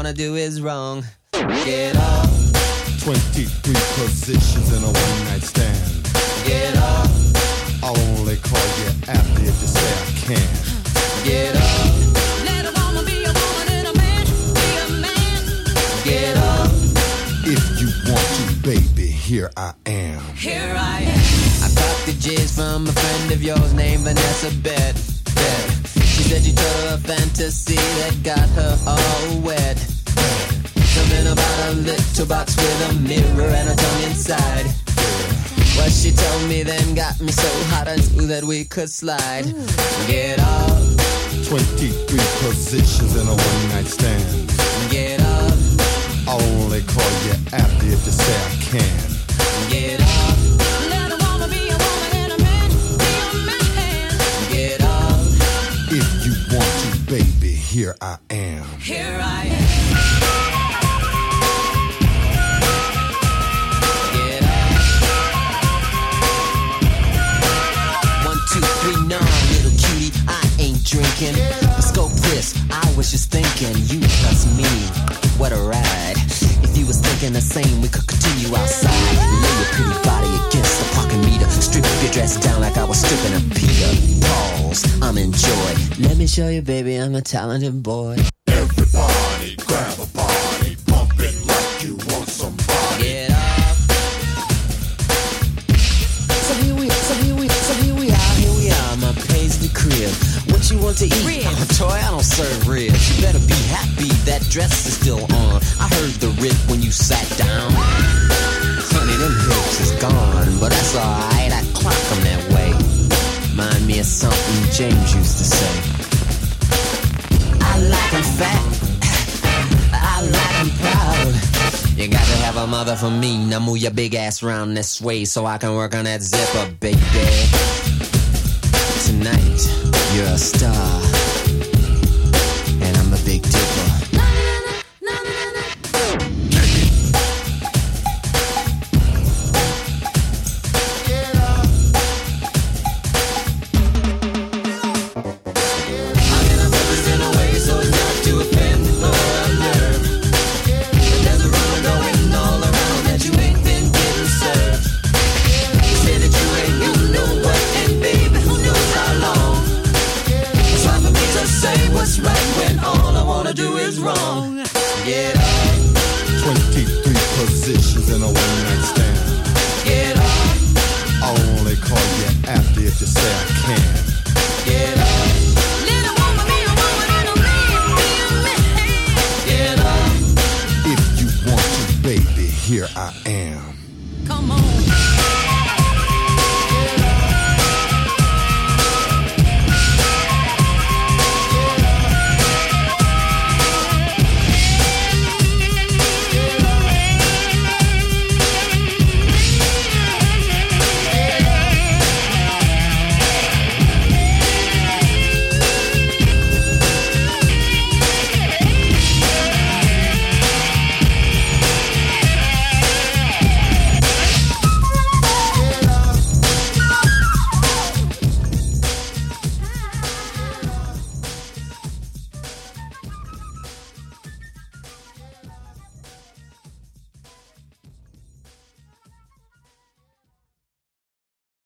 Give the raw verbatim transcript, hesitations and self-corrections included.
wanna do is wrong. Get up. twenty-three positions in a one-night stand. Get up. I'll only call you after if you say I can. Get up. Let a woman be a woman and a man be a man. Get up. If you want to, baby, here I am. Here I am. I got the jizz from a friend of yours named Vanessa Bet. Bet. She said you told her a fantasy that got her all wet. Something about a little box with a mirror and a tongue inside. What she told me then got me so hot and smooth that we could slide. Get up. twenty-three positions in a one-night stand. Get up. I'll only call you after if you say I can. Get up. Let a woman be a woman and a man be a man. Get up. If you want to, baby, here I am. Here I am. Get up. One, two, three, nine, little cutie, I ain't drinking. Scope this, I was just thinking, you plus me, what a ride. If you was thinking the same, we could continue outside. Lay your pretty body against the parking meter. Strip your dress down like I was stripping a Peter. Pause, I'm in joy. Let me show you, baby, I'm a talented boy. Everybody grab a body, pump it like you want somebody. Get up. So here we are, so here we are, so here we are, here we are, my paisley crib. What you want to eat? Ribs. Oh, Toy, I don't serve ribs. You better be happy that dress is still on. I heard the rip when you sat down. Honey, them hips is gone, but that's alright, I clock them that way. Mind me of something James used to say. I like 'em fat, I like 'em proud. You got to have a mother for me. Now move your big ass round this way so I can work on that zipper, baby. Tonight, you're a star, and I'm a big dipper. Do is wrong. Get up. twenty-three positions in a one-night stand. Get up. I'll only call you after if you say